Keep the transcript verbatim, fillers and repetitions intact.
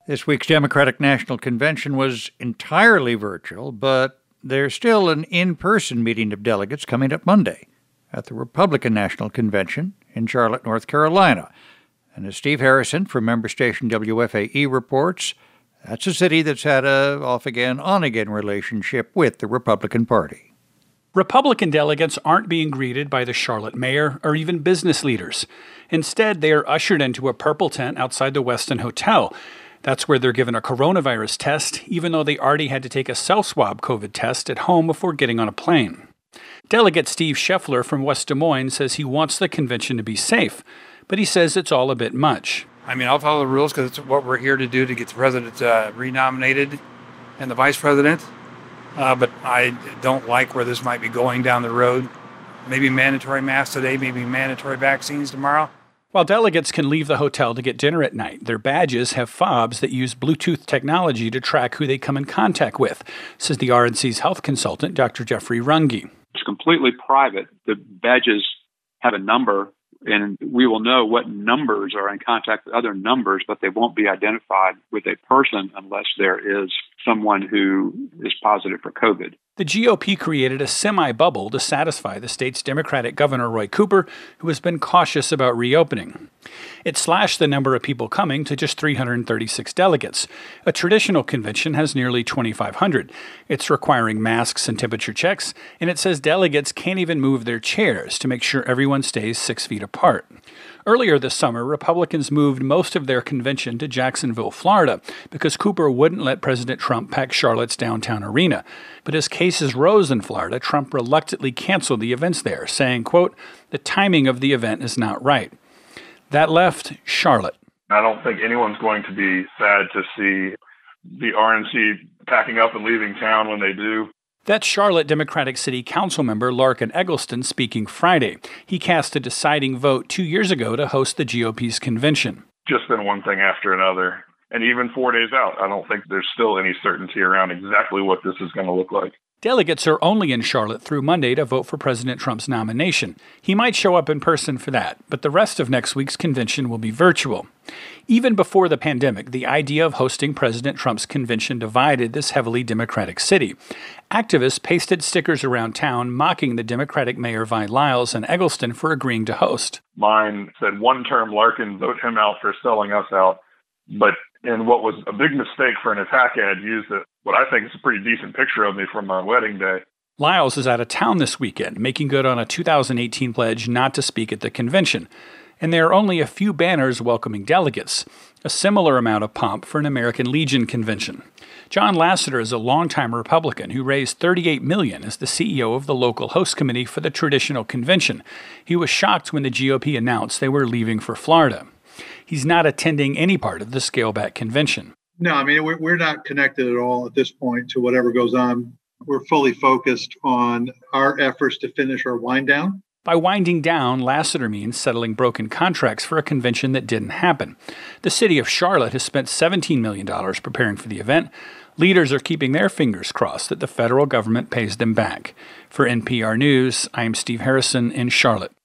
This week's Democratic National Convention was entirely virtual, but there's still an in-person meeting of delegates coming up Monday at the Republican National Convention in Charlotte, North Carolina. And as Steve Harrison from member station W F A E reports, that's a city that's had a off-again, on-again relationship with the Republican Party. Republican delegates aren't being greeted by the Charlotte mayor or even business leaders. Instead, they are ushered into a purple tent outside the Westin Hotel. That's where they're given a coronavirus test, even though they already had to take a self-swab COVID test at home before getting on a plane. Delegate Steve Scheffler from West Des Moines says he wants the convention to be safe, but he says it's all a bit much. I mean, I'll follow the rules because it's what we're here to do to get the president uh, renominated and the vice president. Uh, but I don't like where this might be going down the road. Maybe mandatory masks today, maybe mandatory vaccines tomorrow. While delegates can leave the hotel to get dinner at night, their badges have fobs that use Bluetooth technology to track who they come in contact with, says the R N C's health consultant, Doctor Jeffrey Runge. It's completely private. The badges have a number, and we will know what numbers are in contact with other numbers, but they won't be identified with a person unless there is someone who is positive for COVID. The G O P created a semi-bubble to satisfy the state's Democratic Governor Roy Cooper, who has been cautious about reopening. It slashed the number of people coming to just three hundred thirty-six delegates. A traditional convention has nearly twenty-five hundred. It's requiring masks and temperature checks, and it says delegates can't even move their chairs to make sure everyone stays six feet apart. Earlier this summer, Republicans moved most of their convention to Jacksonville, Florida, because Cooper wouldn't let President Trump pack Charlotte's downtown arena. But as cases rose in Florida, Trump reluctantly canceled the events there, saying, quote, "The timing of the event is not right." That left Charlotte. I don't think anyone's going to be sad to see the R N C packing up and leaving town when they do. That's Charlotte Democratic City Council member Larkin Eggleston speaking Friday. He cast a deciding vote two years ago to host the G O P's convention. Just been one thing after another. And even four days out, I don't think there's still any certainty around exactly what this is going to look like. Delegates are only in Charlotte through Monday to vote for President Trump's nomination. He might show up in person for that, but the rest of next week's convention will be virtual. Even before the pandemic, the idea of hosting President Trump's convention divided this heavily Democratic city. Activists pasted stickers around town mocking the Democratic Mayor Vi Lyles and Eggleston for agreeing to host. Mine said one-term Larkin, vote him out for selling us out. But in what was a big mistake for an attack ad, used it, what I think is a pretty decent picture of me from my wedding day. Lyles is out of town this weekend, making good on a two thousand eighteen pledge not to speak at the convention. And there are only a few banners welcoming delegates, a similar amount of pomp for an American Legion convention. John Lasseter is a longtime Republican who raised thirty-eight million dollars as the C E O of the local host committee for the traditional convention. He was shocked when the G O P announced they were leaving for Florida. He's not attending any part of the Scaleback convention. No, I mean, we're, we're not connected at all at this point to whatever goes on. We're fully focused on our efforts to finish our wind down. By winding down, Lasseter means settling broken contracts for a convention that didn't happen. The city of Charlotte has spent seventeen million dollars preparing for the event. Leaders are keeping their fingers crossed that the federal government pays them back. For N P R News, I am Steve Harrison in Charlotte.